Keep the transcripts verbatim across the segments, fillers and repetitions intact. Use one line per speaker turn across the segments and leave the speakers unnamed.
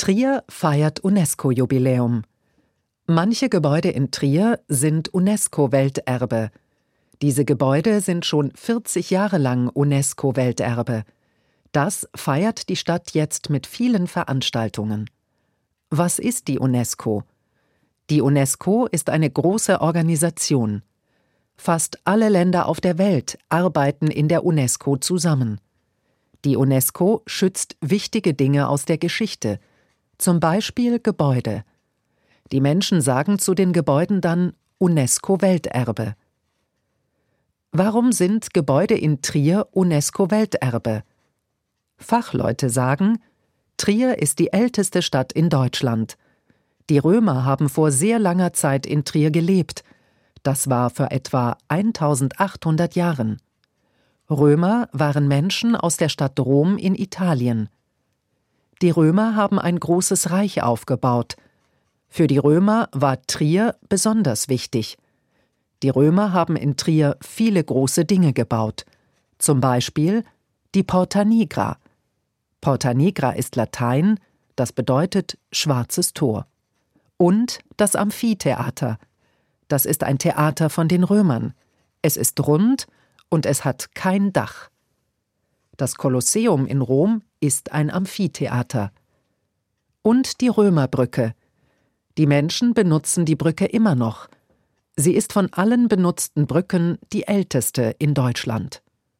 Trier feiert UNESCO-Jubiläum. Manche Gebäude in Trier sind UNESCO-Welterbe. Diese Gebäude sind schon vierzig Jahre lang UNESCO-Welterbe. Das feiert die Stadt jetzt mit vielen Veranstaltungen. Was ist die UNESCO? Die UNESCO ist eine große Organisation. Fast alle Länder auf der Welt arbeiten in der UNESCO zusammen. Die UNESCO schützt wichtige Dinge aus der Geschichte, zum Beispiel Gebäude. Die Menschen sagen zu den Gebäuden dann UNESCO-Welterbe. Warum sind Gebäude in Trier UNESCO-Welterbe? Fachleute sagen, Trier ist die älteste Stadt in Deutschland. Die Römer haben vor sehr langer Zeit in Trier gelebt. Das war vor etwa eintausendachthundert Jahren. Römer waren Menschen aus der Stadt Rom in Italien. Die Römer haben ein großes Reich aufgebaut. Für die Römer war Trier besonders wichtig. Die Römer haben in Trier viele große Dinge gebaut. Zum Beispiel die Porta Nigra. Porta Nigra ist Latein, das bedeutet schwarzes Tor. Und das Amphitheater. Das ist ein Theater von den Römern. Es ist rund und es hat kein Dach. Das Kolosseum in Rom ist ein Amphitheater. Und die Römerbrücke. Die Menschen benutzen die Brücke immer noch. Sie ist von allen benutzten Brücken die älteste in Deutschland.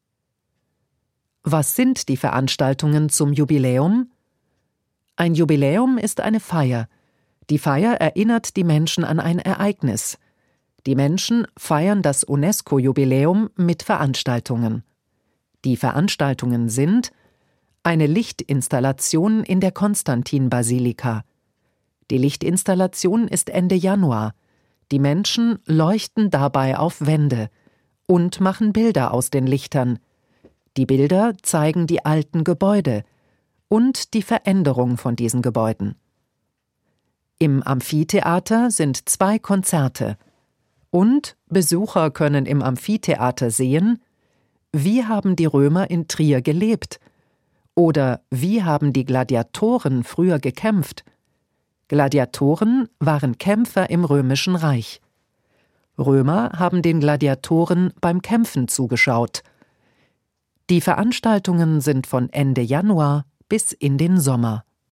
Was sind die Veranstaltungen zum Jubiläum? Ein Jubiläum ist eine Feier. Die Feier erinnert die Menschen an ein Ereignis. Die Menschen feiern das UNESCO-Jubiläum mit Veranstaltungen. Die Veranstaltungen sind eine Lichtinstallation in der Konstantin-Basilika. Die Lichtinstallation ist Ende Januar. Die Menschen leuchten dabei auf Wände und machen Bilder aus den Lichtern. Die Bilder zeigen die alten Gebäude und die Veränderung von diesen Gebäuden. Im Amphitheater sind zwei Konzerte. Und Besucher können im Amphitheater sehen, wie haben die Römer in Trier gelebt? Oder wie haben die Gladiatoren früher gekämpft? Gladiatoren waren Kämpfer im Römischen Reich. Römer haben den Gladiatoren beim Kämpfen zugeschaut. Die Veranstaltungen sind von Ende Januar bis in den Sommer.